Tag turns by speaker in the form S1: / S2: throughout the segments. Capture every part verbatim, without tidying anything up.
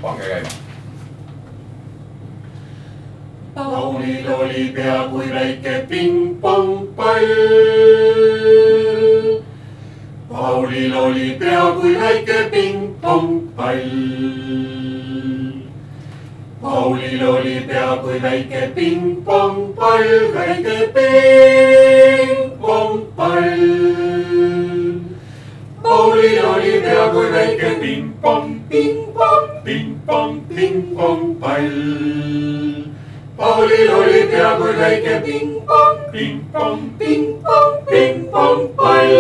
S1: pange käima.
S2: Paulil oli pea kui väike pingpongpall. Paulil oli pea kui väike pingpongpall. Paulil oli pea kui väike pingpongpall, väike pingpongpall. Paulil oli pea kui väike pingpong, pingpong, pingpong, pingpongpall. Paulil oli pea kui väike pingpong, pingpong, pingpong, pingpongpall.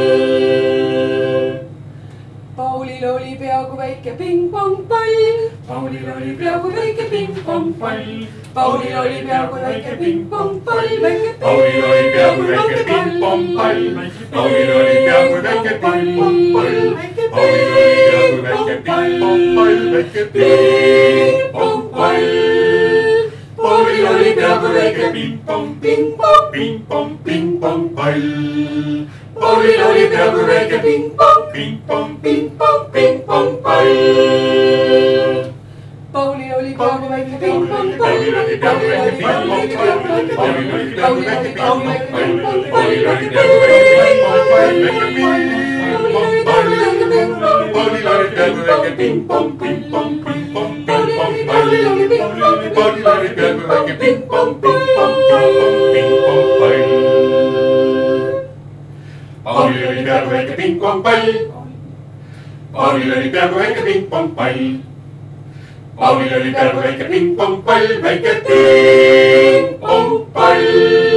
S3: Paulil oli pea kui väike pingpongpall.
S2: Paulil oli pea kui väike pingpongpall.
S3: Paulil oli pea kui väike pingpongpall.
S2: Paulil oli pea kui väike pingpongpall. Paulil oli pea kui väike pingpongpall. Paulil oli pea kui väike pingpongpall, väike pingpongpall. Paulil oli pea kui väike pingpong, pingpong, pingpong, pingpongpall. Paulil oli pea kui väike pingpong, pingpong, pingpong, pingpongpall.
S3: Paulil oli pea kui väike pingpongpall.
S2: Paulil oli pea kui väike pingpongpall. Paulil oli pea kui väike pingpongpall. Paulil oli pea kui väike pingpongpall, väike pingpongpall. Paulil oli pea kui väike pingpong, pingpong, pingpong, pingpongpall. Paulil oli pea kui väike pingpong, pingpong, pingpong, pingpongpall. Paulil oli pea kui väike pingpongpall. Paulil oli pea kui väike pingpongpall. Paulil oli pea kui väike pingpongpall, väike pingpongpall.